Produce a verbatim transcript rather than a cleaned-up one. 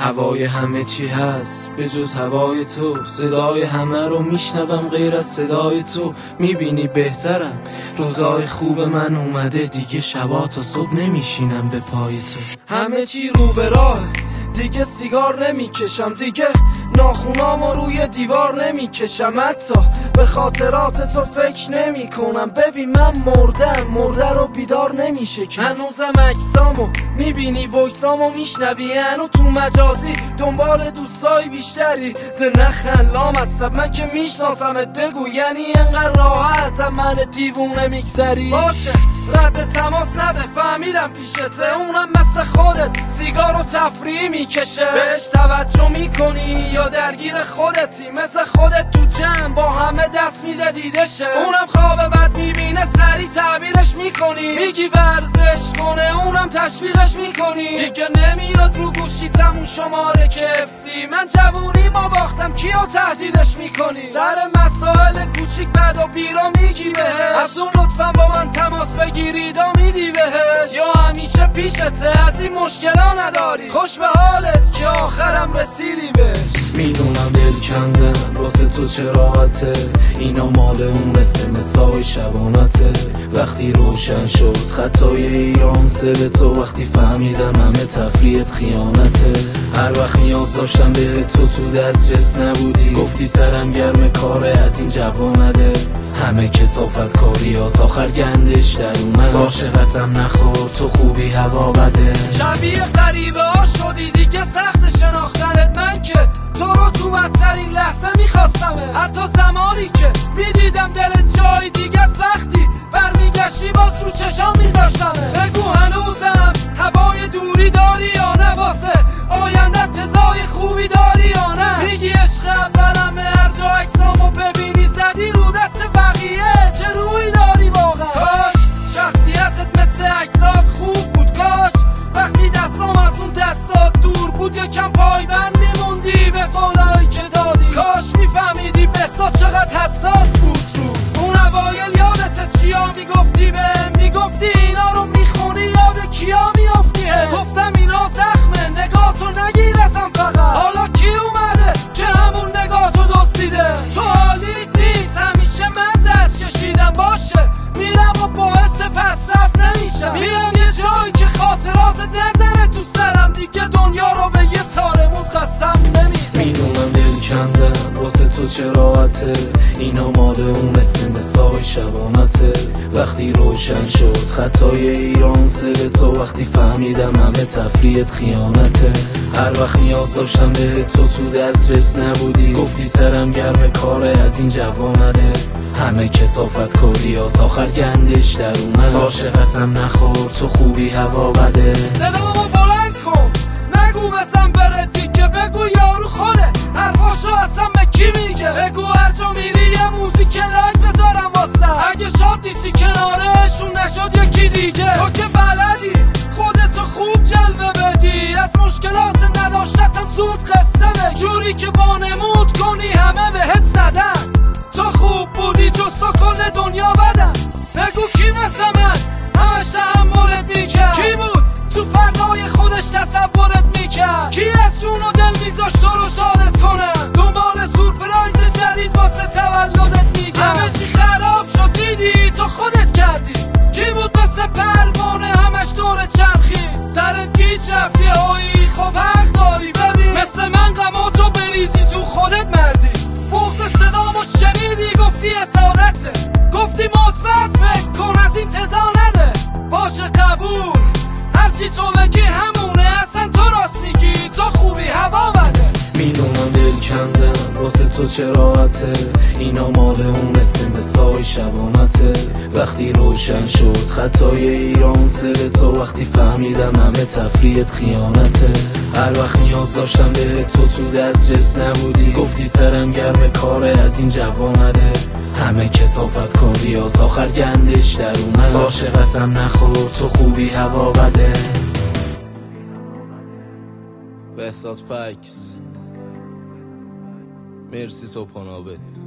هوای همه چی هست به جز هوای تو، صدای همه رو میشنوم غیر از صدای تو. میبینی بهترم، روزای خوب من اومده دیگه، شبا تا صبح نمیشینم به پای تو. همه چی رو به راه، دیگه سیگار نمیکشم، دیگه ناخونامو روی دیوار نمیکشم، حتی به خاطرات تو فکر نمی کنم. ببین من مردم، مرده رو بیدار نمیشه که هنوزم عکسامو میبینی، ویسامو میشنوی، هنو تو مجازی دنبال دوستای بیشتری. ده نخلام هستم من که میشناسمت، بگو یعنی انقدر راحتم من دیوونه میگذری؟ باشه رد تماس نده، فهمیدم پیشته، اونم مثل خودت سیگار و تفریحی میکشه. بهش توجه میکنی یا درگیر خودتی؟ مثل خودت تو جمع با همه دست میده دیدشه. اونم خواب بد میبینه سری تعبیرش میکنی، میگی ورزش کنه اونم تشویقش میکنی. دیگه نمیاد رو گوشی تمون شماره کفسی، من جوونی ما باختم کیو تهدیدش میکنی؟ سر مسائل کوچیک بد و بیرا میگی بهش، از اون لطفا با من تماس بگیری دا میدی بهش، یا همیشه پیشته از این مشکلا نداری؟ خوش به حالت که آخرم رسیدی بهش. میدونم دل کندم واسه تو چه راحته، اینا مال اون مسای شبانته. وقتی روشن شد خطای ایران سر تو، وقتی فهمیدم همه تفریحت خیانته. هر وقت نیاز داشتم به تو تو دسترس نبودی، گفتی سرم گرم کاره از این جوانده. همه کسافت کاریات آخر گندش در اومد، باشه قسم نخور تو خوبی هوا بده. شبیه غریبه ها شدی دیگه سخت شناختنت، من که تو رو تو بدترین لحظه میخواستمه، حتی زمانی که میدیدم دلت جای دیگه است، وقتی برمیگشتی باز رو چشام میذاشتمه. بگو هنوزم هوای دوری داری یا نه، واسه آیندت تزای خوبی داری یا نه؟ میگی عشق اولمه، هر جا عکسامو ببینی زدی رو دست بقیه، چه روی داری واقعا؟ کاش شخصیتت مثل عکسات خوب بود، کاش وقتی دستام از اون دستات دور بود یکم پایبند میموندی به قولایی که دادی. کاش میفهمیدی بسات چقدر حساس بود رو اون اوایل. یادت چیا میگفتی بهم؟ میگفتی اینا رو میخونی یاد کیا میافتی؟ گفتم اینا زخمه، نگاهتو نگیر ازم فقط. حالا کی اومده که همون نگاهتو دزدیده؟ تو حالیت نیست، همیشه من زد کشیدم، باشه میرم و باعث پس رفت نمیشم. میرم یه جایی که خاطراتت نزنه تو سرم، دیگه دنیا رو به یه تارمون قسم نمیدم. میدونم دل کندم واسه تو چه راحته، اینا مال اون مسای شبانته. وقتی روشن شد خطای ایران سر تو، وقتی فهمیدم همه تفریحت خیانته. هر وقت نیاز داشتم به تو تو دسترس نبودی، گفتی سرم گرم کاره از این جوانده. همه کسافت کاریات آخر گندش در اومد، باشه قسم نخور تو خوبی هوا بده. صدامو بلند کن نگو بسم بره دیگه، بگو یارو خوده حرفاشو اصلا به کی میگه؟ بگو هر جا میری یه موزیک لایک بذارم واسه، اگه شاد نیستی کنارشون نشد یکی دیگه. تو که بلدی خودتو خوب جلوه بدی، از مشکلات نداشتتم زود قصه بگی، جوری که وانمود کنی همه بهت زدن. تو خوب بودی جز تو کل دنیا بدن. بگو کی مثل من همش تحملت میکرد؟ کی بود تو فردای خودش تصورت میکرد؟ کی از جون و دل میذاشت تو رو شادت کنه؟ دنبال سورپرایز جدید واسه تولدت میگه. همه چی خراب شد دیدی تو خودت کردی. کی بود مثل پروانه همش دور چرخی؟ سرت گیج رفتی هایی، خب حق داری ببین مثل من غماتو بریزی تو خودت مردی. بغض صدامو شنیدی گفتی اسادته، گفتی مثبت فکر کن از این تزا نده. باشه قبول هرچی تو بگی همونه، اصلا تو راست میگی تو خوبی هوا بده. میدونم دل کندم واسه تو چه راحته، اینا مال اون مسای شبانته. وقتی روشن شد خطای ایران سر تو، وقتی فهمیدم همه تفریحت خیانته. هر وقت نیاز داشتم به تو تو دسترس نبودی، گفتی سرم گرم کاره از این جوانده. همه کسافت کاریات آخر گندش در اومد، باشه قسم نخور تو خوبی هوا بده. بهزاد فکس، مرسی صبحانه آبد.